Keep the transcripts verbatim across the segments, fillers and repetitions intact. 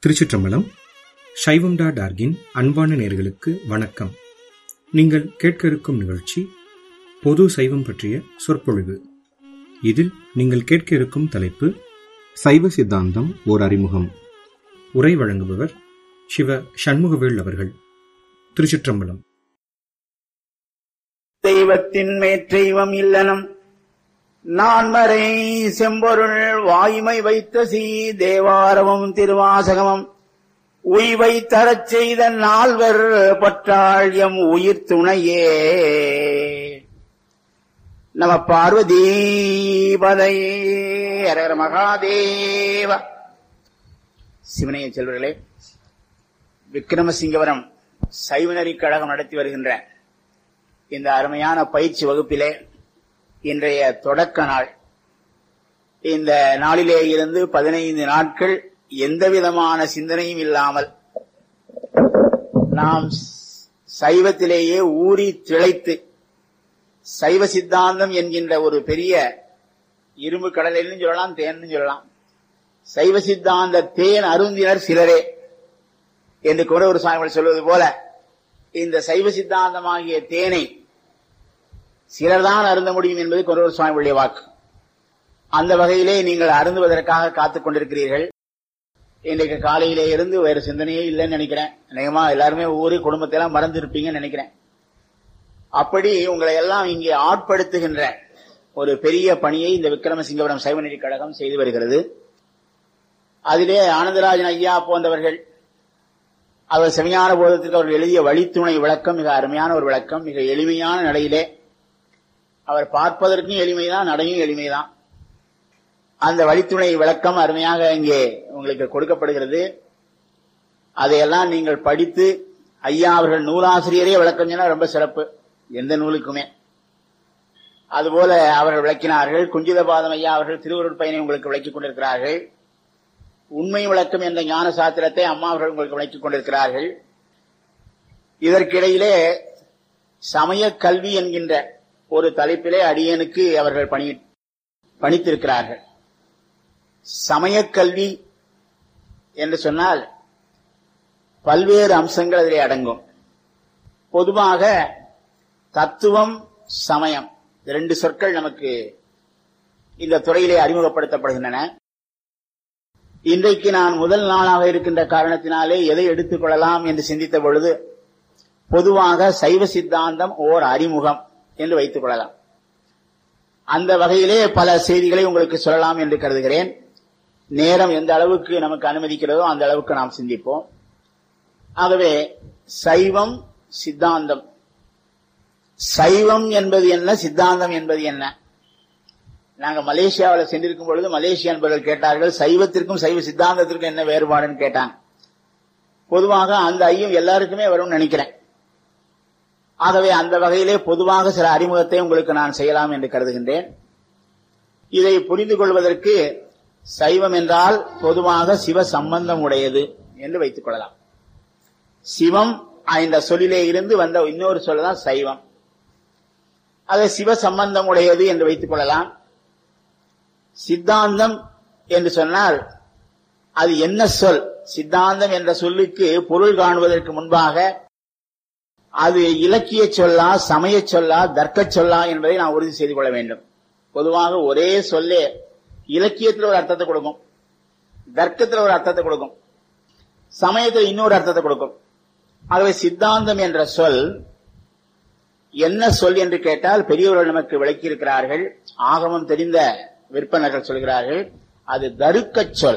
திருச்சிற்றம்பலம். சைவம் டாட் ஆர்கின் அன்பான நேயர்களுக்கு வணக்கம். நீங்கள் கேட்க இருக்கும் நிகழ்ச்சி பொது சைவம் பற்றிய சொற்பொழிவு. இதில் நீங்கள் கேட்க இருக்கும் தலைப்பு சைவ சித்தாந்தம் ஓர் அறிமுகம். உரை வழங்குபவர் சிவ சண்முகவேல் அவர்கள். திருச்சிற்றம்பலம். தெய்வத்தின் மேற்றெய்வம் இல்லனம் நான்மறை செம்பொருள் வாய்மை வைத்த சீ தேவாரமும் திருவாசகமும் உய்வை தரச் செய்த நால்வர் பற்றாள் எம் உயிர் துணையே. நம பார்வதீபதையே. ஹர மகாதேவ. சிவனைய செல்வர்களே, விக்கிரமசிங்கவரம் சைவநெறி கழகம் நடத்தி வருகின்ற இந்த அருமையான பயிற்சி வகுப்பிலே இன்றைய தொடக்க நாள். இந்த நாளிலே இருந்து பதினைந்து நாட்கள் எந்த விதமான சிந்தனையும் இல்லாமல் நாம் சைவத்திலேயே ஊறி திளைத்து சைவ சித்தாந்தம் என்கின்ற ஒரு பெரிய இரும்பு கடலின்னு சொல்லலாம், தேன்னு சொல்லலாம். சைவ சித்தாந்த தேன் அருந்தினர் சிலரே என்று கூட ஒரு சாமிகள் சொல்வது போல இந்த சைவ சித்தாந்தமாகிய தேனை சிலர்தான் அருந்த முடியும் என்பது கொரோர் சுவாமியுடைய வாக்கு. அந்த வகையிலே நீங்கள் அருந்துவதற்காக காத்துக் கொண்டிருக்கிறீர்கள். இன்றைக்கு காலையிலே இருந்து வேறு சிந்தனையே இல்லைன்னு நினைக்கிறேன். அநேகமா எல்லாருமே ஊரு குடும்பத்தை எல்லாம் மறந்து இருப்பீங்கன்னு நினைக்கிறேன். அப்படி உங்களை எல்லாம் இங்கே ஆட்படுத்துகின்ற ஒரு பெரிய பணியை இந்த விக்கிரமசிங்கபுரம் சைவநெறி கழகம் செய்து வருகிறது. அதிலே ஆனந்தராஜன் ஐயா போன்றவர்கள் அவர் செவிஞான போதத்திற்கு அவர்கள் எழுதிய வழித்துணை விளக்கம் மிக அருமையான ஒரு விளக்கம். மிக எளிமையான நடையிலே, அவர் பார்ப்பதற்கும் எளிமைதான், நடையும் எளிமைதான். அந்த வழித்துணை விளக்கம் அருமையாக இங்கே உங்களுக்கு கொடுக்கப்படுகிறது. அதையெல்லாம் நீங்கள் படித்து, ஐயா அவர்கள் நூலாசிரியரே விளக்கம் சொன்னா ரொம்ப சிறப்பு எந்த நூலுக்குமே. அதுபோல அவர்கள் விளக்கினார்கள். குஞ்சிதபாதம் ஐயா அவர்கள் திருவருட் பயனை உங்களுக்கு விளக்கிக் கொண்டிருக்கிறார்கள். உண்மை விளக்கம் என்ற ஞான சாத்திரத்தை அம்மா அவர்கள் உங்களுக்கு விளக்கிக் கொண்டிருக்கிறார்கள். இதற்கிடையிலே சமய கல்வி என்கின்ற ஒரு தலைப்பிலே அடியனுக்கு அவர்கள் பணி பணித்திருக்கிறார்கள். சமயக்கல்வி என்று சொன்னால் பல்வேறு அம்சங்கள் அதிலே அடங்கும். பொதுவாக தத்துவம், சமயம் இரண்டு சொற்கள் நமக்கு இந்த துறையிலே அறிமுகப்படுத்தப்படுகின்றன. இன்றைக்கு நான் முதல் நாளாக இருக்கின்ற காரணத்தினாலே எதை எடுத்துக் கொள்ளலாம் என்று சிந்தித்த பொழுது பொதுவாக சைவ சித்தாந்தம் ஓர் அறிமுகம் என்று வைத்துக் கொள்ளலாம். அந்த வகையிலே பல செய்திகளை உங்களுக்கு சொல்லலாம் என்று கருதுகிறேன். நேரம் எந்த அளவுக்கு நமக்கு அனுமதிக்கிறதோ அந்த அளவுக்கு நாம் சிந்திப்போம். ஆகவே சைவம், சித்தாந்தம். சைவம் என்பது என்ன, சித்தாந்தம் என்பது என்ன? நாங்க மலேசியாவில் சென்றிருக்கும் பொழுது மலேசிய அன்பர்கள் கேட்டார்கள், சைவத்திற்கும் சைவ சித்தாந்தத்திற்கும் என்ன வேறுபாடுன்னு கேட்டாங்க. பொதுவாக அந்த ஐயம் எல்லாருக்குமே வரும்னு நினைக்கிறேன். ஆகவே அந்த வகையிலே பொதுவாக சில அறிமுகத்தை உங்களுக்கு நான் செய்யலாம் என்று கருதுகின்றேன். இதை புரிந்து கொள்வதற்கு சைவம் என்றால் பொதுவாக சிவ சம்பந்தம் உடையது என்று வைத்துக் கொள்ளலாம். சிவம் இந்த சொல்லிலே இருந்து வந்த இன்னொரு சொல்லதான் சைவம். அதை சிவ சம்பந்தம் உடையது என்று வைத்துக் கொள்ளலாம். சித்தாந்தம் என்று சொன்னால் அது என்ன சொல்? சித்தாந்தம் என்ற சொல்லுக்கு பொருள் காணுவதற்கு முன்பாக அது இலக்கிய சொல்லா, சமய சொல்லா, தர்க்க சொல்லா என்பதை நான் உறுதி செய்து கொள்ள வேண்டும். பொதுவாக ஒரே சொல்லே இலக்கியத்தில் ஒரு அர்த்தத்தை கொடுக்கும், தர்க்கத்தில் ஒரு அர்த்தத்தை கொடுக்கும், சமயத்தில் இன்னொரு அர்த்தத்தை கொடுக்கும். ஆகவே சித்தாந்தம் என்ற சொல் என்ன சொல் என்று கேட்டால் பெரியவர்கள் நமக்கு விளக்கி இருக்கிறார்கள். ஆகமம் தெரிந்த விற்பனர்கள் சொல்கிறார்கள், அது தருக்க சொல்.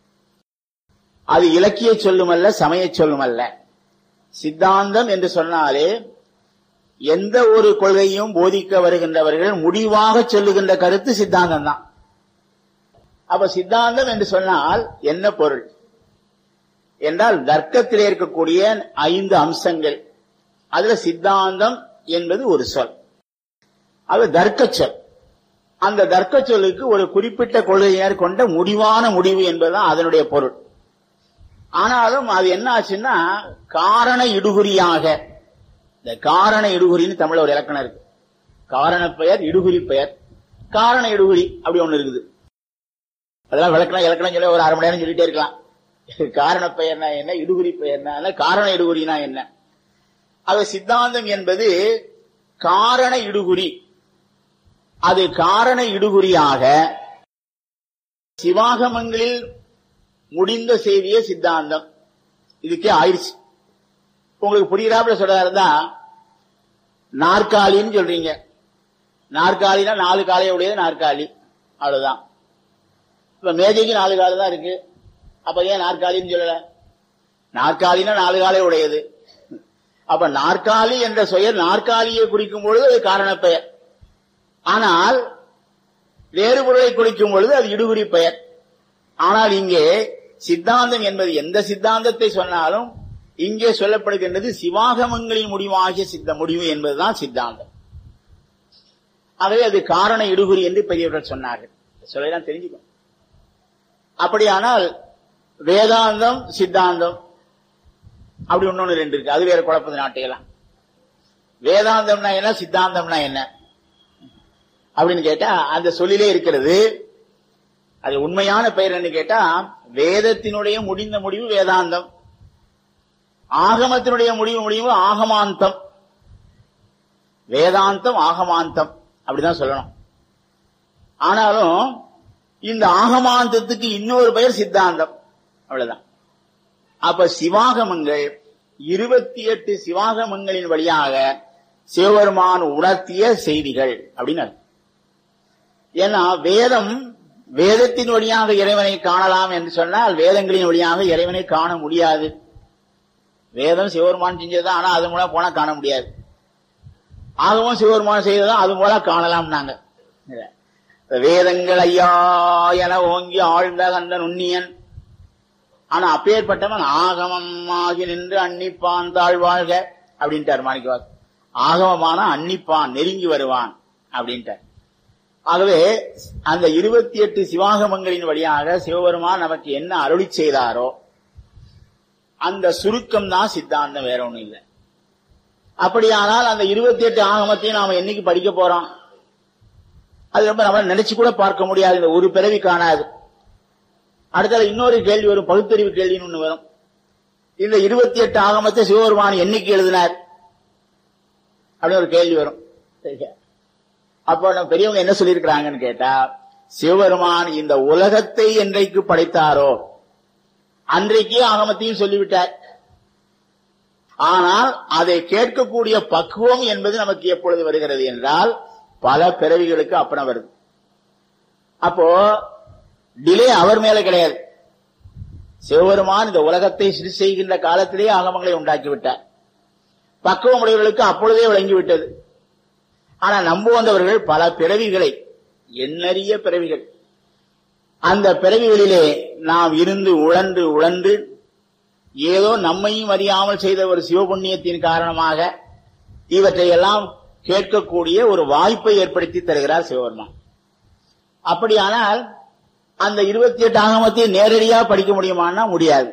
அது இலக்கிய சொல்லுமல்ல, சமய சொல்லுமல்ல. சித்தாந்தம் என்று சொன்னாலே எந்த ஒரு கொள்கையும் போதிக்க வருகின்றவர்கள் முடிவாக சொல்லுகின்ற கருத்து சித்தாந்தம் தான். அப்ப சித்தாந்தம் என்று சொன்னால் என்ன பொருள் என்றால், தர்க்கத்திலே இருக்கக்கூடிய ஐந்து அம்சங்கள், அதுல சித்தாந்தம் என்பது ஒரு சொல். அது தர்க்க சொல். அந்த தர்க்க சொல்லுக்கு ஒரு குறிப்பிட்ட கொள்கையினர் கொண்ட முடிவான முடிவு என்பதுதான் அதனுடைய பொருள். ஆனாலும் அது என்ன ஆச்சுன்னா காரண இடுகுறியாக, இந்த காரண இடுகுறின்னு தமிழ் ஒரு இலக்கணம் இருக்கு. காரண பெயர், இடுகுறி பெயர், காரண இடுகுறி அப்படி ஒண்ணு இருக்குது. அதெல்லாம் விளக்கலாம் இலக்கணம் சொல்லி ஒரு அரை மணி நேரம் சொல்லிட்டே இருக்கலாம். காரண பெயர்னா என்ன, இடுகுறி பெயர்னா காரண இடுகுறினா என்ன? அது சித்தாந்தம் என்பது காரண இடுகுறி. அது காரண இடுகுறியாக சிவாகமங்களில் முடிந்த செய்தியே சித்தாந்தம். இதுக்கே ஆயிடுச்சு. உங்களுக்கு புரியுறாப்புல சொல்றதா, நாற்காலின்னு சொல்றீங்க. நாற்காலினா நாலு காலைய உடையது நாற்காலி, அவ்வளவுதான். இப்ப மேஜைக்கு நாலு காலை தான் இருக்கு, அப்ப ஏன் நாற்காலின்னு சொல்லல? நாற்காலினா நாலு காலை உடையது. அப்ப நாற்காலி என்ற பெயர் நாற்காலியை குறிக்கும் பொழுது அது காரண பெயர். ஆனால் வேறு பொருளை குறிக்கும் பொழுது அது இடுகுறி பெயர். ஆனால் இங்கே சித்தாந்தம் என்பது எந்த சித்தாந்தத்தை சொன்னாலும் இங்கே சொல்லப்படுகின்றது சிவாகமங்களின் முடிவாகிய சித்த முடிவு என்பதுதான் சித்தாந்தம். ஆகவே அது காரண இடுகுறி என்று பெரியவர்கள் சொன்னார்கள். சொல்லலாம் தெரிஞ்சுக்கணும். அப்படியானால் வேதாந்தம் சித்தாந்தம் அப்படி ஒன்னொன்னு ரெண்டு இருக்கு. அது வேற குழப்பது நாட்டையெல்லாம். வேதாந்தம்னா என்ன, சித்தாந்தம்னா என்ன அப்படின்னு கேட்டா அந்த சொல்லிலே இருக்கிறது. அது உண்மையான பெயர் என்று கேட்டா வேதத்தினுடைய முடிந்த முடிவு வேதாந்தம், ஆகமத்தினுடைய முடிவு முடிவு ஆகமாந்தம். வேதாந்தம் ஆகமாந்தம் அப்படிதான் சொல்லணும். ஆனாலும் இந்த ஆகமாந்தத்துக்கு இன்னொரு பெயர் சித்தாந்தம், அவ்வளவுதான். அப்ப சிவாகமங்கள் இருபத்தி எட்டு சிவாகமங்களின் வழியாக சிவபெருமான் உணர்த்திய செய்திகள் அப்படின்னு. ஏன்னா வேதம் வேதத்தின் வழியாக இறைவனை காணலாம் என்று சொன்னால் வேதங்களின் வழியாக இறைவனை காண முடியாது. வேதம் சிவபெருமான் செஞ்சதுதான், ஆனா அது மூலம் போனா காண முடியாது. ஆகவும் சிவபெருமான் செய்ததான் அது மூலம் காணலாம். நாங்க வேதங்கள் ஐயா என ஓங்கி ஆழ்ந்த கண்ட நுண்ணியன். ஆனா அப்பேற்பட்டவன் ஆகமம் ஆகி நின்று அன்னிப்பான் தாழ்வாழ்க அப்படின்ட்டார் மாணிக்கவாசகர். ஆகமமான அன்னிப்பான் நெருங்கி வருவான் அப்படின்ட்டார். ஆகவே அந்த இருபத்தி எட்டு சிவாகமங்களின் வழியாக சிவபெருமான் நமக்கு என்ன அருளி செய்தாரோ அந்த சுருக்கம் தான் சித்தாந்தம், வேற ஒண்ணும் இல்லை. அப்படியானால் அந்த இருபத்தி எட்டு ஆகமத்தையும் நாம என்னைக்கு படிக்க போறோம்? அது ரொம்ப நம்ம நினைச்சு கூட பார்க்க முடியாது. இந்த ஒரு பிறவி காணாது. அடுத்த இன்னொரு கேள்வி வரும், பகுத்தறிவு கேள்வின்னு ஒண்ணு வரும். இந்த இருபத்தி எட்டு ஆகமத்தை சிவபெருமான் என்னைக்கு எழுதினார் அப்படின்னு ஒரு கேள்வி வரும். அப்போ நம்ம பெரியவங்க என்ன சொல்லியிருக்கிறாங்கன்னு கேட்டா, சிவபெருமான் இந்த உலகத்தை என்றைக்கு படைத்தாரோ அன்றைக்கே ஆகமத்தையும் சொல்லிவிட்டார். ஆனால் அதை கேட்கக்கூடிய பக்குவம் என்பது நமக்கு எப்பொழுது வருகிறது என்றால் பல பிறவிகளுக்கு அப்புறம் வருது. அப்போ டிலே அவர் மேல கிடையாது. சிவபெருமான் இந்த உலகத்தை சிறு செய்கின்ற காலத்திலேயே ஆகமங்களை உண்டாக்கி விட்டார். பக்குவம் உடையவர்களுக்கு அப்பொழுதே விளங்கிவிட்டது. ஆனா நம்புவந்தவர்கள் பல பிறவிகளை, எண்ணறிய பிறவிகள், அந்த பிறவிகளிலே நாம் இருந்து உழன்று உழன்று ஏதோ நம்மையும் அறியாமல் செய்த ஒரு சிவபுண்ணியத்தின் காரணமாக இவற்றையெல்லாம் கேட்கக்கூடிய ஒரு வாய்ப்பை ஏற்படுத்தி தருகிறார் சிவபெருமான். அப்படியானால் அந்த இருபத்தி எட்டு ஆகமத்தை நேரடியாக படிக்க முடியுமானா முடியாது.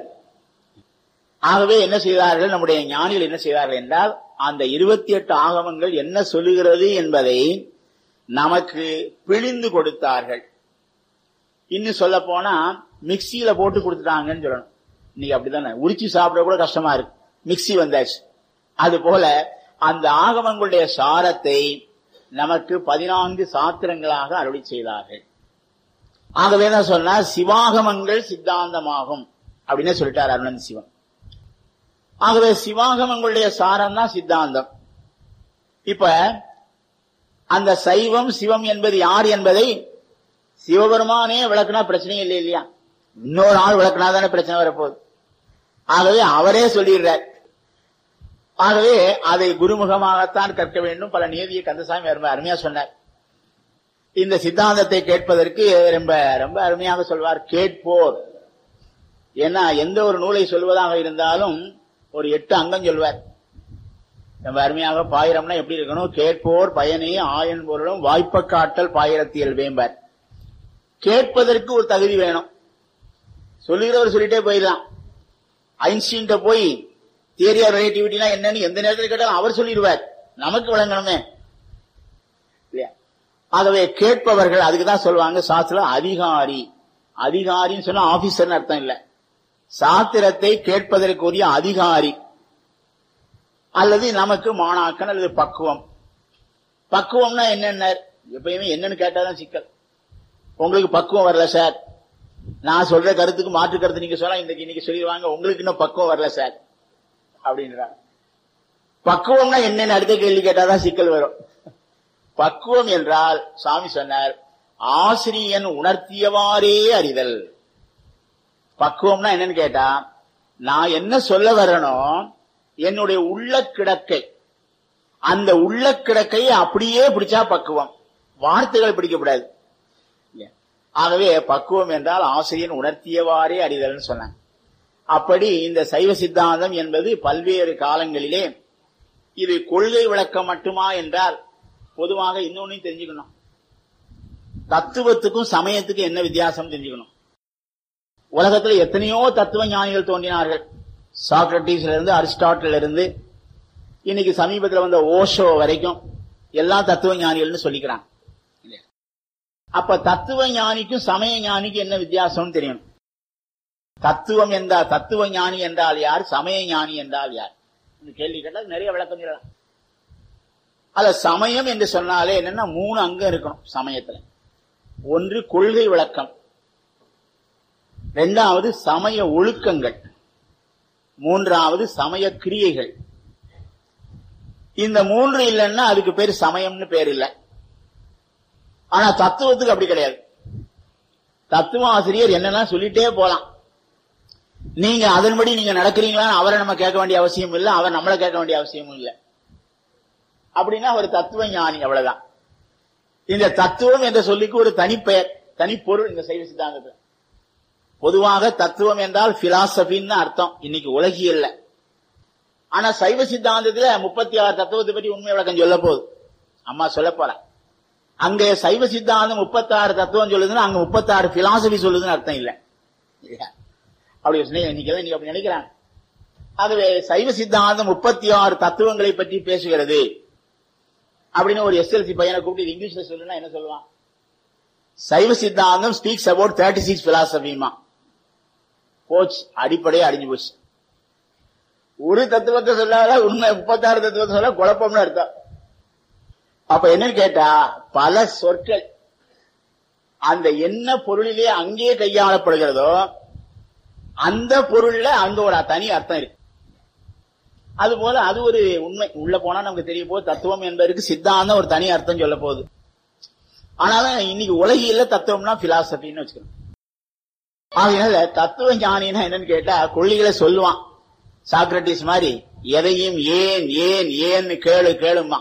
ஆகவே என்ன செய்தார்கள் நம்முடைய ஞானிகள், என்ன செய்தார்கள் என்றால் அந்த இருபத்தி எட்டு ஆகமங்கள் என்ன சொல்லுகிறது என்பதை நமக்கு பிழிந்து கொடுத்தார்கள். இன்னும் சொல்ல போனா மிக்சியில போட்டு கொடுத்துட்டாங்கன்னு சொல்லணும். இன்னைக்கு அப்படித்தானே, உரிச்சு சாப்பிட கூட கஷ்டமா இருக்கு, மிக்சி வந்தாச்சு. அது போல அந்த ஆகமங்களுடைய சாரத்தை நமக்கு பதினான்கு சாத்திரங்களாக அருளி செய்தார்கள். ஆகவே தான் சொன்னா சிவாகமங்கள் சித்தாந்தமாகும் அப்படின்னு சொல்லிட்டார் அருணந்தி சிவன். ஆகவே சிவாகமங்களுடைய சாரம் தான் சித்தாந்தம். இப்ப அந்த சைவம் சிவம் என்பது யார் என்பதை சிவபெருமானே விளக்குனா பிரச்சனையே இல்லை இல்லையா? இன்னொரு ஆள் விளக்குனா தானே பிரச்சனை வரப்போகுது. ஆகவே அவரே சொல்லிடுறார். ஆகவே அதை குருமுகமாகத்தான் கற்க வேண்டும். பல நீதியை கந்தசாமி ரொம்ப அருமையா சொன்னார். இந்த சித்தாந்தத்தை கேட்பதற்கு ரொம்ப ரொம்ப அருமையாக சொல்வார், கேட்போர். ஏன்னா எந்த ஒரு நூலை சொல்வதாக இருந்தாலும் ஒரு எட்டு அங்கம் சொல்வார். ரொம்ப அருமையாக பாயிரம்னா எப்படி இருக்கணும், கேட்போர் பயனே ஆயன் பொருளும் வாய்ப்ப காட்டல் பாயிரத்தியல் வேம்பார். கேட்பதற்கு ஒரு தகுதி வேணும். சொல்லுகிறவர் சொல்லிட்டே போயிடலாம். ஐன்ஸ்டீன்ட்ட போய் தியரி ஆஃப் ரிலேட்டிவிட்டினா என்னன்னு எந்த நேரத்தில் கேட்டாலும் அவர் சொல்லிடுவார், நமக்கு விளங்கணுமே இல்லையா? ஆகவே கேட்பவர்கள், அதுக்குதான் சொல்லுவாங்க சாஸ்திரம் அதிகாரி. அதிகாரின்னு சொன்னா ஆபீசர்னு அர்த்தம் இல்ல, சாத்திரத்தை கேட்பதற்குரிய அதிகாரி அல்லது நமக்கு மாணாக்கன் அல்லது பக்குவம். பக்குவம்னா என்னென்ன? எப்பயுமே என்னன்னு கேட்டாதான் சிக்கல். உங்களுக்கு பக்குவம் வரல சார், நான் சொல்ற கருத்துக்கு மாற்று கருத்து நீங்க சொன்னா இன்னைக்கு இன்னைக்கு சொல்லிடுவாங்க, உங்களுக்கு இன்னும் பக்குவம் வரல சார் அப்படின்றாங்க. பக்குவம்னா என்னன்னு அடுத்த கேள்வி கேட்டாதான் சிக்கல் வரும். பக்குவம் என்றால் சாமி சொன்னார், ஆசிரியன் உணர்த்தியவாறே அறிதல். பக்குவம்னா என்னன்னு கேட்டா, நான் என்ன சொல்ல வரனோ என்னுடைய உள்ள கிடக்கை, அந்த உள்ள கிடக்கையை அப்படியே பிடிச்சா பக்குவம், வார்த்தைகள் பிடிக்கப்படாது. ஆகவே பக்குவம் என்றால் ஆசிரியன் உணர்த்தியவாறே அறிதல்னு சொன்னாங்க. அப்படி இந்த சைவ சித்தாந்தம் என்பது பல்வேறு காலங்களிலே இது கொள்கை விளக்கம் மட்டுமா என்றால், பொதுவாக இன்னொன்னு தெரிஞ்சுக்கணும், தத்துவத்துக்கும் சமயத்துக்கும் என்ன வித்தியாசம் தெரிஞ்சுக்கணும். உலகத்துல எத்தனையோ தத்துவ ஞானிகள் தோன்றினார்கள். சாக்ரட்டிஸ்ல இருந்து அரிஸ்டாட்டில் இருந்து இன்னைக்கு சமீபத்தில் வந்த ஓஷோ வரைக்கும் எல்லா தத்துவ ஞானிகள்னு சொல்லிக்கிறாங்க. அப்ப தத்துவ ஞானிக்கும் சமய ஞானிக்கும் என்ன வித்தியாசம்னு தெரியணும். தத்துவம் என்றால் தத்துவ ஞானி என்றால் யார், சமய ஞானி என்றால் யார் கேள்வி கேட்டால் நிறைய விளக்கம் சொல்லலாம். அல்ல சமயம் என்று சொன்னாலே என்னன்னா மூணு அங்கம் இருக்கணும் சமயத்துல. ஒன்று கொள்கை விளக்கம், இரண்டாவது சமய ஒழுக்கங்கள், மூன்றாவது சமய கிரியைகள். இந்த மூன்று இல்லைன்னா அதுக்கு பேர் சமயம்னு பேர் இல்லை. ஆனா தத்துவத்துக்கு அப்படி கிடையாது. தத்துவ ஆசிரியர் என்னெல்லாம் சொல்லிட்டே போலாம், நீங்க அதன்படி நீங்க நடக்கிறீங்களா அவரை நம்ம கேட்க வேண்டிய அவசியம் இல்லை, அவர் நம்மளை கேட்க வேண்டிய அவசியமும் இல்லை. அப்படின்னா ஒரு தத்துவ ஞானி, அவ்வளவுதான். இந்த தத்துவம் என்ற சொல்லிக்கு ஒரு தனிப்பெயர், தனிப்பொருள் இந்த சைவ சித்தாந்தத்தில். பொதுவாக தத்துவம் என்றால் பிலாசபின்னு அர்த்தம் இன்னைக்கு உலகியல்ல. ஆனா சைவ சித்தாந்தத்துல முப்பத்தி ஆறு தத்துவத்தை பற்றி உண்மை விளக்கம் சொல்ல போகுது அம்மா சொல்ல போற. அங்க சைவ சித்தாந்தம் முப்பத்தி ஆறு தத்துவம் சொல்லுதுன்னா அங்க முப்பத்தி ஆறு பிலாசபி சொல்லுதுன்னு அர்த்தம் இல்லை. அப்படி இன்னைக்கு இன்னைக்கு அப்படி நினைக்கிறாங்க. ஆகவே சைவ சித்தாந்தம் முப்பத்தி ஆறு தத்துவங்களை பற்றி பேசுகிறது அப்படின்னு ஒரு எஸ்எல்சி பையனை கூப்பிட்டு இங்கிலீஷ்ல சொல்லுன்னா என்ன சொல்லுவான்? Saiva Siddhantam speaks about thirty six பிலாசபிமா. போச்சு, அடிப்படையே அடிஞ்சு போச்சு. ஒரு தத்துவத்தை சொல்லாத உண்மை முப்பத்தி ஆறு தத்துவத்தை சொல்ல குழப்பம்னு அர்த்தம். அப்ப என்னன்னு கேட்டா, பல சொற்கள் அந்த என்ன பொருளிலே அங்கே கையாளப்படுகிறதோ அந்த பொருள்ல அங்க ஒரு தனி அர்த்தம் இருக்கு. அது போல அது ஒரு உண்மை. உள்ள போனா நமக்கு தெரிய போது தத்துவம் என்பதற்கு சித்தாந்தம் ஒரு தனி அர்த்தம் சொல்ல போகுது. ஆனாலும் இன்னைக்கு உலகில தத்துவம்னா பிலாசபின்னு வச்சுக்கணும். ஆகையினால தத்துவ ஞானினா என்னன்னு கேட்டா கொள்கைகளை சொல்லுவான். சாக்ரட்டிஸ் மாதிரி எதையும் ஏன் ஏன் ஏன்னு கேளு கேளுமா.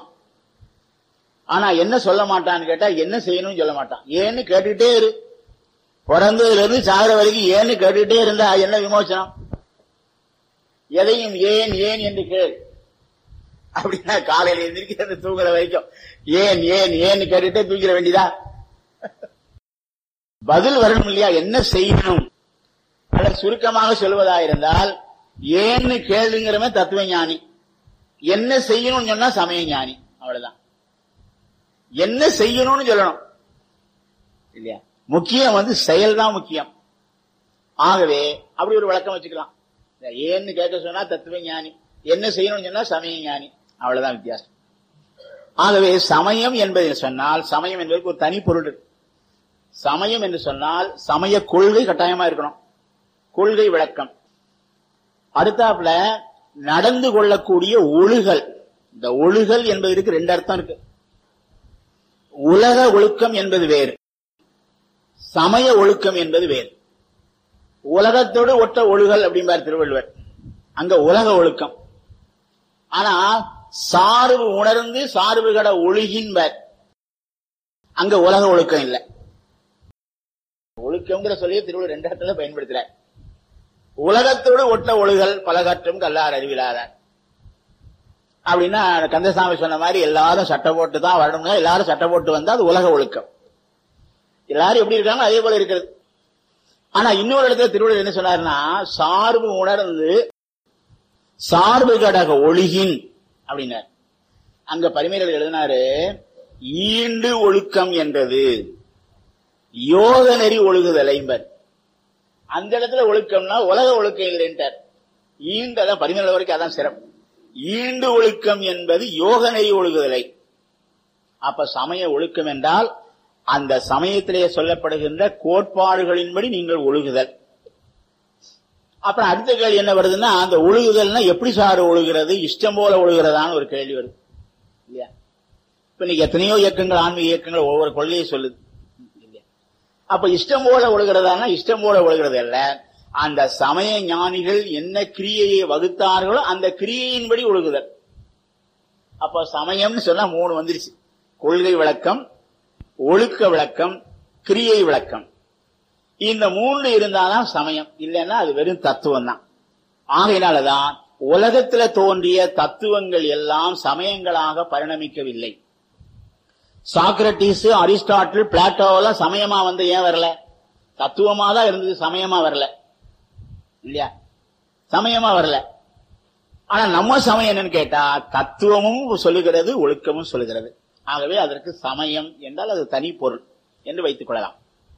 ஆனா என்ன சொல்ல மாட்டான்னு கேட்டா என்ன செய்யணும்னு சொல்ல மாட்டான். ஏன்னு கேட்டுக்கிட்டே இரு, பிறந்ததுல இருந்து சாகிற வரைக்கும் ஏன்னு கேட்டுக்கிட்டே இருந்தா என்ன விமோசனம்? எதையும் ஏன் ஏன் என்று கேள் அப்படின்னா காலையில எந்திரிக்கிறது தூங்குற வரைக்கும் ஏன் ஏன் ஏன்னு கேட்டுட்டே தூங்கிட வேண்டியதா? பதில் வரணும் இல்லையா? என்ன செய்யணும்? அல்ல சுருக்கமாக சொல்வதா இருந்தால் ஏன்னு கேளுங்கிறவன் தத்துவ ஞானி, என்ன செய்யணும்னு சொன்னா சமய ஞானி. அவ்வளவுதான். என்ன செய்யணும்னு சொல்லணும் இல்லையா? முக்கியம் வந்து செயல் தான் முக்கியம். ஆகவே அப்படி ஒரு விளக்கம் வச்சுக்கலாம். ஏன்னு கேட்க சொன்னா தத்துவ ஞானி, என்ன செய்யணும்னு சொன்னா சமய ஞானி. அவ்வளவுதான் வித்தியாசம். ஆகவே சமயம் என்பதை சொன்னால் சமயம் என்பதற்கு ஒரு தனி பொருள் இருக்கு. சமயம் என்று சொன்னால் சமய கொள்கை கட்டாயமா இருக்கணும், கொள்கை விளக்கம். அடுத்தாப்புல நடந்து கொள்ளக்கூடிய ஒழுகல். இந்த ஒழுகல் என்பதற்கு ரெண்டு அர்த்தம் இருக்கு. உலக ஒழுக்கம் என்பது வேறு, சமய ஒழுக்கம் என்பது வேறு. உலகத்தோடு ஒட்ட ஒழுகல் அப்படிம்பார் திருவள்ளுவர், அங்க உலக ஒழுக்கம். ஆனா சார்பு உணர்ந்து சார்பு கட ஒழுகின்பார், அங்க உலக ஒழுக்கம் இல்லை. ஒழுக்கம்ங்கிற சொல்லிய திருவள்ளுவர் ரெண்டு இடத்துல பயன்படுத்துற. உலகத்தோடு ஒட்ட ஒழுகல் பலகற்றும் கல்லார் அறிவிலாதார் அப்படின்னா கந்தசாமி சொன்ன மாதிரி எல்லாரும் சட்டை போட்டு தான் வரணும்னா எல்லாரும் சட்டை போட்டு வந்தா அது உலக ஒழுக்கம். எல்லாரும் எப்படி இருக்காங்க அதே போல இருக்கிறது. ஆனா இன்னொரு இடத்துல திருவள்ளுவர் என்ன சொன்னாருன்னா, சார்பு உணர்ந்து சார்பு கடக ஒழுகின் அப்படின்னார். அங்க பரிமையில் எழுதினாரு, ஈண்டு ஒழுக்கம் என்றது யோக நெறி ஒழுகுதல் ஐம்பர். அந்த இடத்துல ஒழுக்கம்னா உலக ஒழுக்கம் இல்லைன்றார். ஈண்டதான் பதினேழு வரைக்கும் அதான் சிறப்பு. ஈண்டு ஒழுக்கம் என்பது யோக நெறி ஒழுகுதலை. அப்ப சமய ஒழுக்கம் என்றால் அந்த சமயத்திலே சொல்லப்படுகின்ற கோட்பாடுகளின்படி நீங்கள் ஒழுகுதல். அப்புறம் அடுத்த கேள்வி என்ன வருதுன்னா, அந்த ஒழுகுதல்னா எப்படி சார் ஒழுகிறது, இஷ்டம் போல ஒழுகிறதான்னு ஒரு கேள்வி வருது இல்லையா? இப்ப இன்னைக்கு எத்தனையோ இயக்கங்கள், ஆன்மீக இயக்கங்கள் ஒவ்வொரு கொள்கையை சொல்லுது இல்லையா? அப்ப இஷ்டம் போல ஒழுகிறதானா இஷ்டம் போல ஒழுகிறது அல்ல, அந்த சமய ஞானிகள் என்ன கிரியையை வகுத்தார்களோ அந்த கிரியையின்படி ஒழுகுதல். அப்ப சமயம்னு சொன்னா மூணு வந்துருச்சு: கொள்கை விளக்கம், ஒழுக்க விளக்கம், கிரியை விளக்கம். இந்த மூணு இருந்தாதான் சமயம், இல்லைன்னா அது வெறும் தத்துவம் தான். ஆகையினாலதான் உலகத்துல தோன்றிய தத்துவங்கள் எல்லாம் சமயங்களாக பரிணமிக்கவில்லை. சாக்ரட்டிஸ், அரிஸ்டாட்டில், பிளாட்டோவெல்லாம் சமயமா வந்து ஏன் வரல? தத்துவமா தான் இருந்தது, சமயமா வரல இல்லையா? சமயமா வரல. ஆனா நம்ம சமயம் என்னன்னு கேட்டா தத்துவமும் சொல்லுகிறது, ஒழுக்கமும் சொல்லுகிறது. ஆகவே அதற்கு சமயம் என்றால் அது தனி பொருள் என்று வைத்துக் கொள்ளலாம்.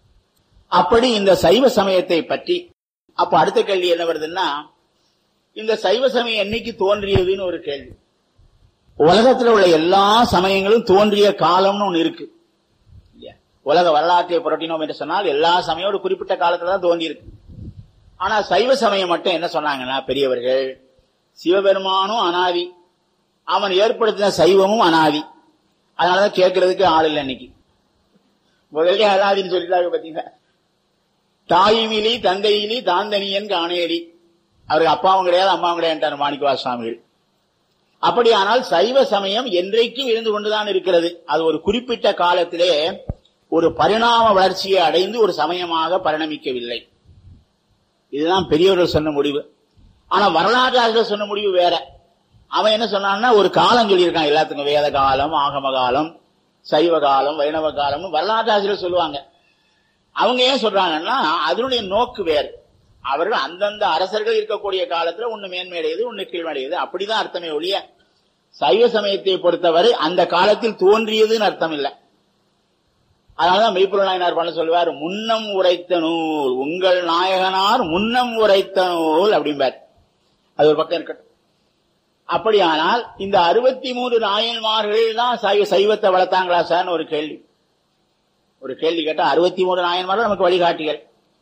அப்படி இந்த சைவ சமயத்தை பற்றி அப்ப அடுத்த கேள்வி என்ன வருதுன்னா, இந்த சைவ சமயம் என்னைக்கு தோன்றியதுன்னு ஒரு கேள்வி. உலகத்தில் உள்ள எல்லா சமயங்களும் தோன்றிய காலம்னு ஒண்ணு இருக்கு இல்லையா? உலக வரலாற்றை புரட்டினோம் என்று சொன்னால் எல்லா சமயம் ஒரு குறிப்பிட்ட காலத்துல தான் தோன்றி இருக்கு. ஆனா சைவ சமயம் மட்டும் என்ன சொன்னாங்கன்னா, பெரியவர்கள் சிவபெருமானும் அனாதி, அவன் ஏற்படுத்தின சைவமும் அனாதி. அதனாலதான் கேட்கறதுக்கு ஆள் இல்லை. இன்னைக்கு முதல்ல அனாதின்னு சொல்லிட்டாங்க பாத்தீங்கன்னா, தாயுமிலி தந்தையிலி தாந்தனியன் காணேடி. அவருக்கு அப்பாவும் கிடையாது அம்மாவும் கிடையாது மாணிக்கவா சுவாமிகள். அப்படியானால் சைவ சமயம் என்றைக்கும் இருந்து கொண்டுதான் இருக்கிறது. அது ஒரு குறிப்பிட்ட காலத்திலே ஒரு பரிணாம வளர்ச்சியை அடைந்து ஒரு சமயமாக பரிணமிக்கவில்லை. இதுதான் பெரியவர்கள் சொன்ன முடிவு. ஆனா வரலாற்றாளர்கள் சொன்ன முடிவு வேற. அவன் என்ன சொன்னான்னா, ஒரு காலம் சொல்லியிருக்கான் எல்லாத்துக்கும், வேத காலம், ஆகம காலம், சைவ காலம், வைணவ காலம் வரலாற்றாளர்கள் சொல்லுவாங்க. அவங்க ஏன் சொல்றாங்கன்னா அதனுடைய நோக்கு வேறு. அவர்கள் அந்தந்த அரசர்கள் இருக்கக்கூடிய காலத்துல ஒண்ணு மேன்மையடையுது, ஒண்ணு கீழ்மடையுது, அப்படிதான் அர்த்தமே ஒழிய சைவ சமயத்தை பொறுத்தவரை அந்த காலத்தில் தோன்றியதுன்னு அர்த்தம் இல்லை. அதனாலதான் மெய்ப்பொருள் நாயனார் பண்ண சொல்லுவார், முன்னம் உரைத்த நூல் உங்கள் நாயகனார் முன்னம் உரைத்த நூல் அப்படிம்பார். அது ஒரு பக்கம் இருக்கட்டும். அப்படியானால் இந்த அறுபத்தி மூன்று நாயன்மார்கள் தான் சைவ சைவத்தை வளர்த்தாங்களா சார் ஒரு கேள்வி. ஒரு கேள்வி கேட்டா அறுபத்தி மூன்று நாயன்மார்கள் நமக்கு வழிகாட்டிகள்.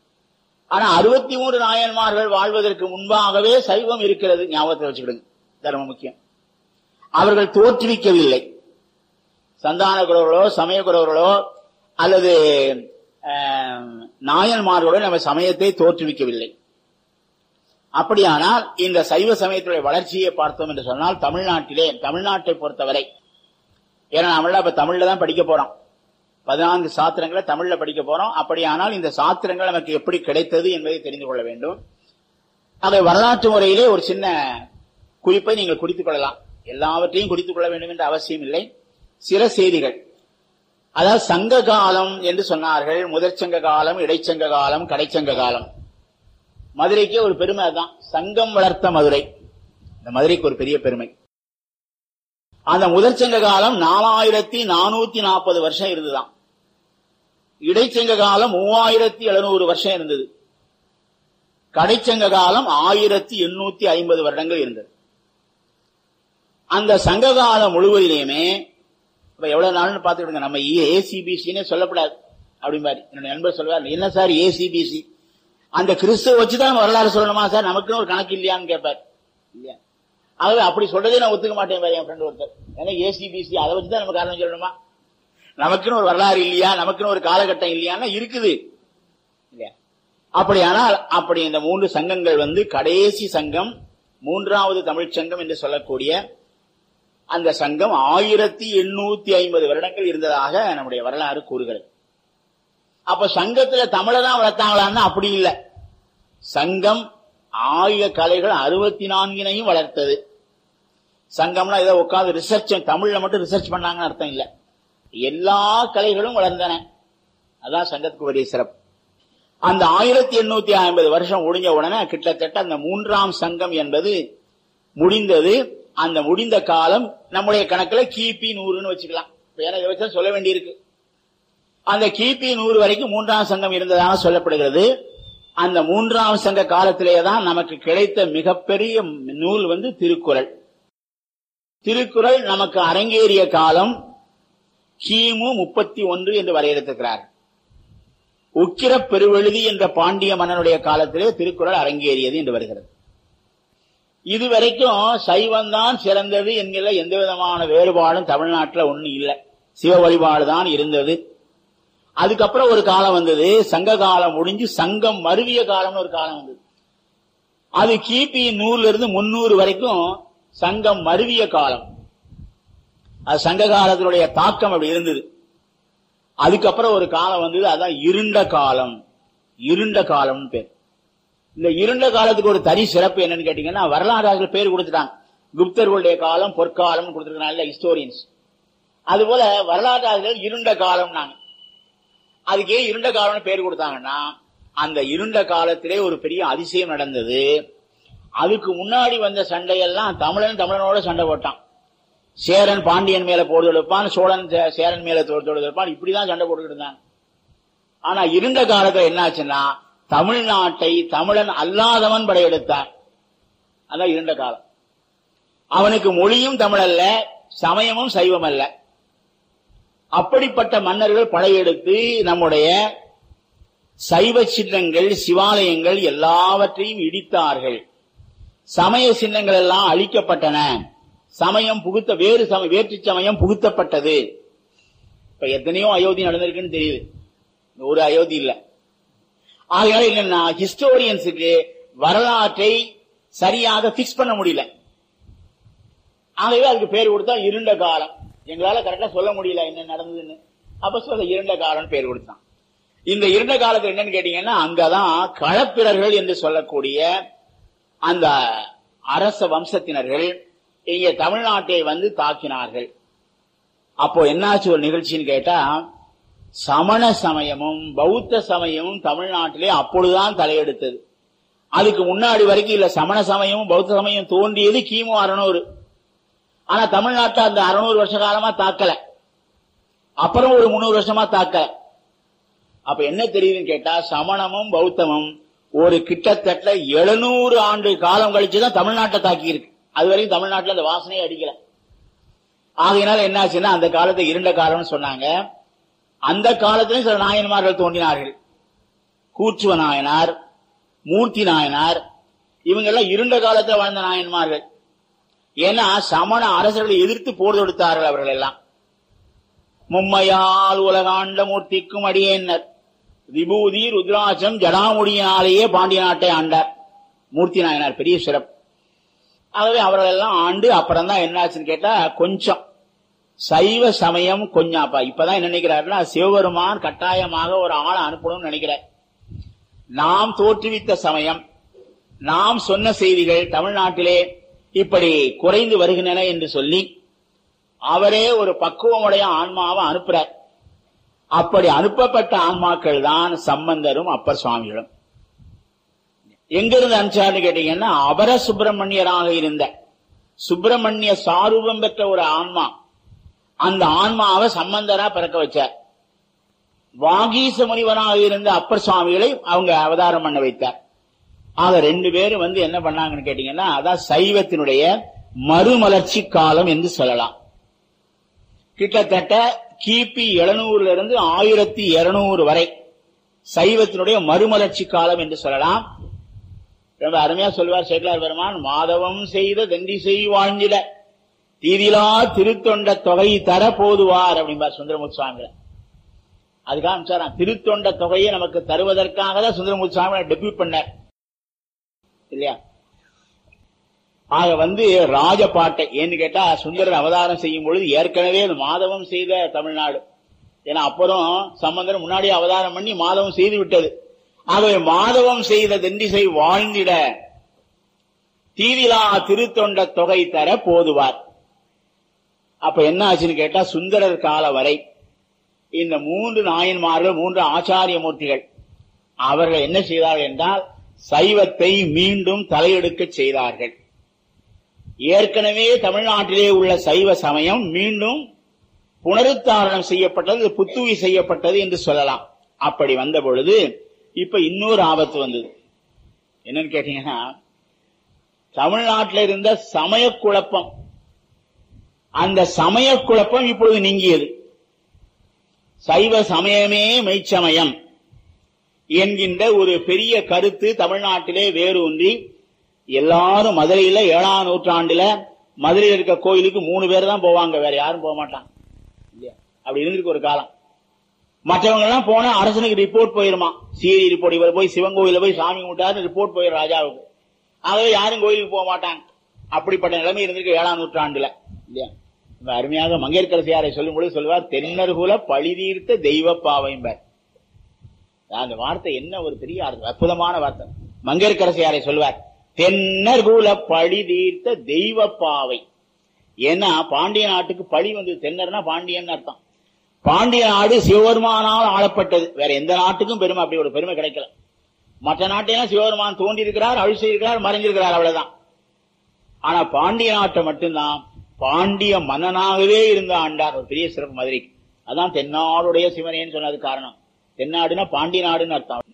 ஆனா அறுபத்தி மூன்று நாயன்மார்கள் வாழ்வதற்கு முன்பாகவே சைவம் இருக்கிறது, ஞாபகத்தை வச்சுக்கிடுங்க, தர்மம் முக்கியம். அவர்கள் தோற்றுவிக்கவில்லை. சந்தான குரவர்களோ சமய குரவர்களோ அல்லது நாயன்மார்களோ நம்ம சமயத்தை தோற்றுவிக்கவில்லை. அப்படியானால் இந்த சைவ சமயத்துடைய வளர்ச்சியை பார்த்தோம் என்று சொன்னால் தமிழ்நாட்டிலே, தமிழ்நாட்டை பொறுத்தவரை, ஏன்னா நம்மள இப்ப தமிழ்ல தான் படிக்க போறோம், பதினான்கு சாத்திரங்களை தமிழ்ல படிக்க போறோம். அப்படியானால் இந்த சாத்திரங்கள் நமக்கு எப்படி கிடைத்தது என்பதை தெரிந்து கொள்ள வேண்டும். அதை வரலாற்று முறையிலே ஒரு சின்ன குறிப்பை நீங்கள் குறித்துக் கொள்ளலாம். எல்லாவற்றையும் குறித்துக் கொள்ள வேண்டும் என்ற அவசியம் இல்லை. சில செய்திகள், அதாவது சங்க காலம் என்று சொன்னார்கள். முதற்சங்க காலம், இடைச்சங்க காலம், கடைச்சங்க காலம். மதுரைக்கு ஒரு பெருமை தான், சங்கம் வளர்த்த மதுரை. இந்த மதுரைக்கு ஒரு பெரிய பெருமை. அந்த முதற்சங்க காலம் நாலாயிரத்தி நானூத்தி நாற்பது வருஷம் இருந்துதான். இடைச்சங்க காலம் மூவாயிரத்தி எழுநூறு வருஷம் இருந்தது. கடைச்சங்க காலம் ஆயிரத்தி எண்ணூத்தி ஐம்பது வருடங்கள் இருந்தது. அந்த சங்க காலம் முழுவதிலேயுமே இப்ப எவ்வளவு நாள்னு பாத்துக்கிடுங்க, நம்ம ஏசிபிசின்னு சொல்லக்கூடாது அப்படிம்பாரு. என்னோட நண்பர் சொல்வார், என்ன சார் ஏசிபிசி, அந்த கிறிஸ்துவ வச்சுதான் வரலாறு சொல்லணுமா சார், நமக்குன்னு ஒரு கணக்கு இல்லையான்னு கேட்பார். இல்லையா? ஆகவே அப்படி சொல்றதே நான் ஒத்துக்க மாட்டேன் என் ஃப்ரெண்ட் ஒருத்தர். ஏன்னா ஏசிபிசி அதை வச்சுதான் நம்ம காரணம் சொல்லணுமா? நமக்குன்னு ஒரு வரலாறு இல்லையா, நமக்குன்னு ஒரு காலகட்டம் இல்லையான்னா இருக்குது இல்லையா? அப்படியானால் அப்படி இந்த மூன்று சங்கங்கள் வந்து கடைசி சங்கம், மூன்றாவது தமிழ் சங்கம் என்று சொல்லக்கூடிய அந்த சங்கம் ஆயிரத்தி எண்ணூத்தி ஐம்பது வருடங்கள் இருந்ததாக நம்முடைய வரலாறு கூறுகிறது. அப்ப சங்கத்துல தமிழதான் வளர்த்தாங்களான்னா அப்படி இல்லை. சங்கம் ஆயுத கலைகள் அறுபத்தி நான்கினையும் வளர்த்தது. சங்கம்னா இதை உட்காந்து ரிசர்ச், தமிழ்ல மட்டும் ரிசர்ச் பண்ணாங்கன்னு அர்த்தம் இல்லை, எல்லா கலைகளும் வளர்ந்தன. அதான் சங்கத்துக்கு பெரிய சிறப்பு. அந்த ஆயிரத்தி எண்ணூத்தி ஐம்பது வருஷம் முடிஞ்ச உடனே கிட்டத்தட்ட அந்த மூன்றாம் சங்கம் என்பது முடிந்தது. அந்த முடிந்த காலம் நம்முடைய கணக்குல கிபி நூறுன்னு வச்சுக்கலாம். ஏன்னா இதை வச்சா சொல்ல வேண்டியிருக்கு. அந்த கிபி நூறு வரைக்கும் மூன்றாம் சங்கம் இருந்ததாக சொல்லப்படுகிறது. அந்த மூன்றாம் சங்க காலத்திலேதான் நமக்கு கிடைத்த மிகப்பெரிய நூல் வந்து திருக்குறள். திருக்குறள் நமக்கு அரங்கேறிய காலம் கிமு முப்பத்தி ஒன்று என்று வரையறுத்திருக்கிறார். உக்கிர பெருவெழுதி என்ற பாண்டிய மன்னனுடைய காலத்திலே திருக்குறள் அரங்கேறியது என்று வருகிறது. இதுவரைக்கும் சைவம்தான் சிறந்தது என்கிற எந்த விதமான வேறுபாடும் தமிழ்நாட்டில் ஒன்னும் இல்லை. சிவ வழிபாடுதான் இருந்தது. அதுக்கப்புறம் ஒரு காலம் வந்தது, சங்க காலம் முடிஞ்சு சங்கம் மருவிய காலம்னு ஒரு காலம் வந்தது. அது கிபி நூறுல இருந்து முன்னூறு வரைக்கும் சங்கம் மருவிய காலம். அது சங்க காலத்தினுடைய தாக்கம் அப்படி இருந்தது. அதுக்கப்புறம் ஒரு காலம் வந்தது, அதான் இருண்ட காலம். இருண்ட காலம்னு பேர். இந்த இருண்ட காலத்துக்கு ஒரு தனி சிறப்பு என்னன்னு கேட்டீங்கன்னா, வரலாறு பேர் கொடுத்துட்டாங்க. குப்தர்களுடைய காலம், பொற்காலம் கொடுத்திருக்கிறாங்க ஹிஸ்டோரியன்ஸ். அதுபோல வரலாற்று இருண்ட காலம். நாங்க அதுக்கு ஏன் இருண்ட காலம்னு பேர் கொடுத்தாங்கன்னா, அந்த இருண்ட காலத்திலே ஒரு பெரிய அதிசயம் நடந்தது. அதுக்கு முன்னாடி வந்த சண்டையெல்லாம் தமிழன் தமிழனோட சண்டை போட்டான். சேரன் பாண்டியன் மேல போர் தொடுப்பான், சோழன் சேரன் மேல போர் தொடுப்பான், இப்படிதான் சண்டை போட்டுக்கிட்டு இருந்தாங்க. ஆனா இருண்ட காலத்துல என்னாச்சுன்னா, தமிழ்நாட்டை தமிழன் அல்லாதவன் படையெடுத்தான். அதான் இருண்ட காலம். அவனுக்கு மொழியும் தமிழ் அல்ல, சமயமும் சைவம் அல்ல. அப்படிப்பட்ட மன்னர்கள் படையெடுத்து நம்முடைய சைவ சின்னங்கள், சிவாலயங்கள் எல்லாவற்றையும் இடித்தார்கள். சமய சின்னங்கள் எல்லாம் அழிக்கப்பட்டன. சமயம் புகுத்த வேறு சமய வேற்று சமயம் புகுத்தப்பட்டது. இப்ப எத்தனையோ அயோத்தி நடந்திருக்குன்னு தெரியுது, ஒரு அயோத்தி இல்ல. ஆகையால என்னன்னா, ஹிஸ்டோரியன்ஸுக்கு வரலாற்றை சரியாக பிக்ஸ் பண்ண முடியல. ஆகவே அதுக்கு பேர் கொடுத்தா இருண்ட காலம். எங்களால கரெக்டா சொல்ல முடியல என்ன நடந்ததுன்னு. அப்ப சொல்ல இருண்ட காலம் பேர் கொடுத்தான். இந்த இருண்ட காலத்துல என்னன்னு கேட்டீங்கன்னா, அங்கதான் களப்பிரர்கள் என்று சொல்லக்கூடிய அந்த அரச வம்சத்தினர்கள் இங்க தமிழ்நாட்டை வந்து தாக்கினார்கள். அப்போ என்னாச்சு ஒரு நிகழ்ச்சின்னு கேட்டா, சமண சமயமும் பௌத்த சமயமும் தமிழ்நாட்டிலே அப்பொழுதுதான் தலையெடுத்தது. அதுக்கு முன்னாடி வரைக்கும் இல்ல. சமண சமயமும் பௌத்த சமயம் தோன்றியது கிமு அறுநூறு. ஆனா தமிழ்நாட்டை அந்த அறுநூறு வருஷ காலமா தாக்கல. அப்புறம் ஒரு முன்னூறு வருஷமா தாக்கல. அப்ப என்ன தெரியுதுன்னு கேட்டா, சமணமும் பௌத்தமும் ஒரு கிட்டத்தட்ட எழுநூறு ஆண்டு காலம் கழிச்சுதான் தமிழ்நாட்டை தாக்கி இருக்கு. அது வரைக்கும் தமிழ்நாட்டில் அந்த வாசனையை அடிக்கல. ஆகையினால என்னாச்சுன்னா, அந்த காலத்தை இருண்ட காலம்னு சொன்னாங்க. அந்த காலத்திலும் சில நாயன்மார்கள் தோன்றினார்கள். கூற்றுவ நாயனார், மூர்த்தி நாயனார், இவங்க எல்லாம் இருண்ட காலத்தில் வாழ்ந்த நாயன்மார்கள். ஏன்னா சமண அரசர்களை எதிர்த்து போர் தொடுத்தார்கள் அவர்கள் எல்லாம். மும்மையால் உலகாண்ட மூர்த்திக்கும் அடியேன்னர், விபூதி ருத்ராட்சம் ஜடாமுடியினாலேயே பாண்டிய நாட்டை ஆண்டார் மூர்த்தி நாயனார். பெரிய சிறப்பு. ஆகவே அவர்கள் எல்லாம் ஆண்டு அப்புறம் தான் என்னாச்சுன்னு கேட்டா, கொஞ்சம் சைவ சமயம் கொஞ்சம் அப்ப இப்பதான் என்ன நினைக்கிறாருன்னா, சிவபெருமான் கட்டாயமாக ஒரு ஆளை அனுப்பணும்னு நினைக்கிறார். நாம் தோற்றுவித்த சமயம், நாம் சொன்ன செய்திகள் தமிழ்நாட்டிலே இப்படி குறைந்து வருகின்றன என்று சொல்லி அவரே ஒரு பக்குவமுடைய ஆன்மாவை அனுப்புறார். அப்படி அனுப்பப்பட்ட ஆன்மாக்கள் தான் சம்பந்தரும் அப்பர் சுவாமிகளும். எங்கிருந்து அனுப்பிச்சார்னு கேட்டீங்கன்னா, அபர சுப்பிரமணியராக இருந்த சுப்பிரமணிய சாரூபம் பெற்ற ஒரு ஆன்மா, அந்த ஆன்மாவை சம்பந்தரா பிறக்க வச்சார். வாகீச முனிவராக இருந்த அப்பர் சுவாமிகளை அவங்க அவதாரம் பண்ண வைத்தார். ஆக ரெண்டு பேரும் வந்து என்ன பண்ணாங்கன்னு கேட்டீங்கன்னா, அதான் சைவத்தினுடைய மறுமலர்ச்சி காலம் என்று சொல்லலாம். கிட்டத்தட்ட கிபி எழுநூறுல இருந்து ஆயிரத்தி இருநூறு வரை சைவத்தினுடைய மறுமலர்ச்சி காலம் என்று சொல்லலாம். ரொம்ப அருமையா சொல்லுவார் சேக்கலார் பெருமான், மாதவம் செய்த தண்டி செய் வாழ்ந்திட தீதிலா திருத்தொண்ட தொகை தர போதுவார் அப்படின்பார் சுந்தரமூர்த்தி சுவாமிகளை. அதுக்காக திருத்தொண்ட தொகையை நமக்கு தருவதற்காக தான் சுந்தரமூர்த்தி சுவாமிகளை டெபியூட் பண்ணார் இல்லையா. ஆக வந்து ராஜபாட்டை ஏன்னு கேட்டா, சுந்தரர் அவதாரம் செய்யும் பொழுது ஏற்கனவே மாதவம் செய்த தமிழ்நாடு. ஏன்னா அப்புறம் சம்பந்தர் முன்னாடியே அவதாரம் பண்ணி மாதவம் செய்து விட்டது. ஆகவே மாதவம் செய்த தெண்டிசை வாழ்ந்திட தீதிலா திருத்தொண்ட தொகை தர போதுவார். அப்ப என்ன ஆச்சுன்னு கேட்டா, சுந்தரர் கால வரை இந்த மூன்று நாயன்மார்கள், மூன்று ஆச்சாரிய மூர்த்திகள், அவர்கள் என்ன செய்தார்கள் என்றால், சைவத்தை மீண்டும் தலையெடுக்க செய்தார்கள். ஏற்கனவே தமிழ்நாட்டிலே உள்ள சைவ சமயம் மீண்டும் புனருத்தாரணம் செய்யப்பட்டது, புத்துவி செய்யப்பட்டது என்று சொல்லலாம். அப்படி வந்த பொழுது இப்ப இன்னொரு ஆபத்து வந்தது. என்னன்னு கேட்டீங்கன்னா, தமிழ்நாட்டில் இருந்த சமய குழப்பம், அந்த சமய குழப்பம் இப்பொழுது நீங்கியது. சைவ சமயமே மெய்ச்சமயம் என்கின்ற ஒரு பெரிய கருத்து தமிழ்நாட்டிலே வேரூன்றி, எல்லாரும் மதுரையில ஏழாம் நூற்றாண்டுல மதுரையில் இருக்க கோயிலுக்கு மூணு பேர் தான் போவாங்க, வேற யாரும் போக மாட்டாங்க இல்லையா? அப்படி இருந்திருக்கு ஒரு காலம். மற்றவங்க எல்லாம் போனா அரசனுக்கு ரிப்போர்ட் போயிருமா, சீரி ரிப்போர்ட், இவர் போய் சிவன் கோயில போய் சாமி கும்பிட்டாரு ரிப்போர்ட் போயிடும் ராஜாவுக்கு. ஆகவே யாரும் கோயிலுக்கு போக மாட்டாங்க. அப்படிப்பட்ட நிலைமை இருந்திருக்கு ஏழாம் நூற்றாண்டுல இல்லையா? அருமையாக மங்கையர்க்கரசியாரை சொல்லும் பொழுது சொல்வார், தென்னர்குல பழிதீர்த்த தெய்வ பாவைம்பர். அந்த வார்த்தை என்ன ஒரு பெரிய அற்புதமான வார்த்தை. மங்கையர்க்கரசியாரை சொல்வார், தென்னர்குல பழிதீர்த்த தெய்வ பாவை. ஏன்னா பாண்டிய நாட்டுக்கு பழி வந்து, தென்னர்னா பாண்டியன் அர்த்தம். பாண்டிய நாடு சிவபெருமானால் ஆளப்பட்டது, வேற எந்த நாட்டுக்கும் பெருமை அப்படி ஒரு பெருமை கிடைக்கல. மற்ற நாட்டையெல்லாம் சிவபெருமான் தோண்டி இருக்கிறார், அழிச்சு இருக்கிறார், மறைஞ்சிருக்கிறார், அவ்வளவுதான். ஆனா பாண்டிய நாட்டை மட்டும்தான் பாண்டிய மன்னனாகவே இருந்த ஆண்டார். ஒரு பெரிய சிறப்பு மதுரைக்கு. அதான் தென்னாடுடைய சிவனேன்னு சொன்னது காரணம். தென்னாடுனா பாண்டிய நாடுன்னு அர்த்தம்.